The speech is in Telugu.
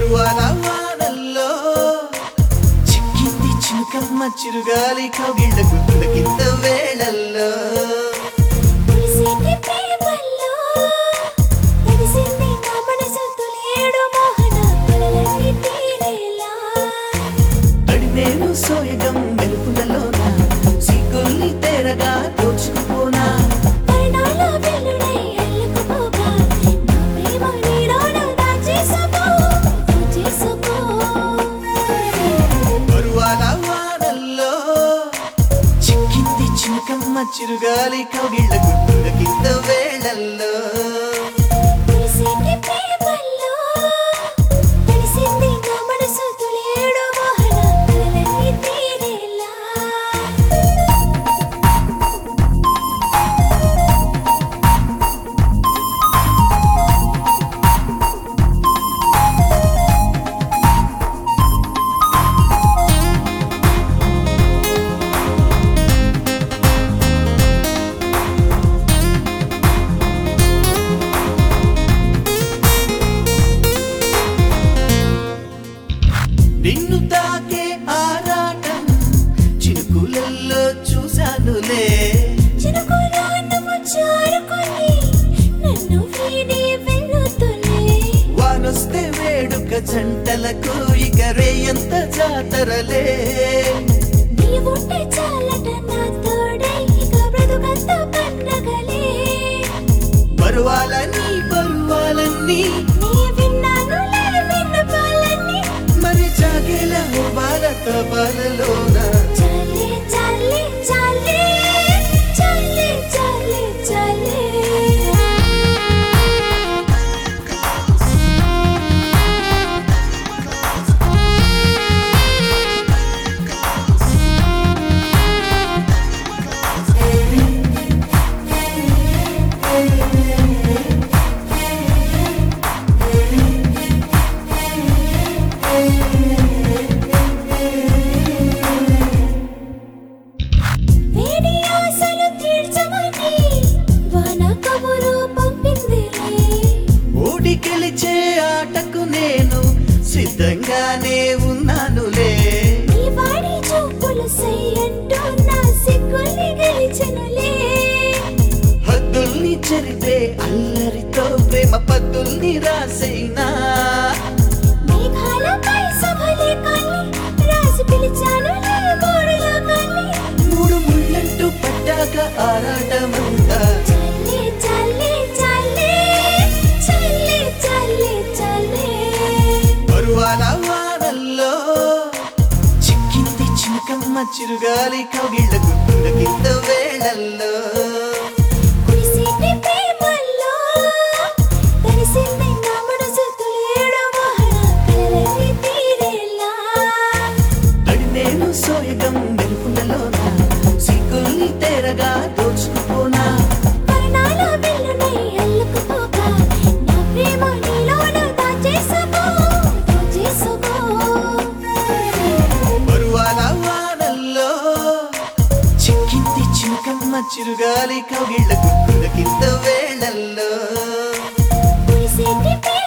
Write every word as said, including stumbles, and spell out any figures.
పరువాల వానల్లో చిక్కింది చినుకమ్మ చిరుగాలి కౌగిళ్ళ గుర్తులకింత వేళల్లో అడినేను సోయగం మెరుపులలోన సిగ్గుల్ని తెరగా దోచుకుపోనా పరువాల వానల్లో చిక్కింది చినుకమ్మ చిరుగాలి కౌగిళ్ళ గుర్తులకింత వేళల్లో నిన్ను తాకే ఆరాటం చినుకులలో చూశానులే వానొస్తే వేడుక జంటలకు ఇక రేయంత జాతరలే పరువాలని పరువాలన్నీ మరి జాగేలా భారత బాలలోన గెలిచే ఆటకు నేను సిద్ధంగానే ఉన్నానులే హద్దుల్ని చెరిపే అల్లరితో ప్రేమ పద్దుల్ని రాసైనా మూడు ముళ్ళంటూ పట్టాక ఆరాటమంతా పరువాల వానల్లో చిక్కింది చినుకమ్మ చిరుగాలి కౌగిళ్ళ గుర్తులకింత వేళల్లో అడినేను సోయగం మెరుపులలోన సిగ్గుల్ని తెరగా దోచుకుపోనా చినుకమ్మ చిరుగాలి కౌగిళ్ళ గుర్తులకింత వేళల్లో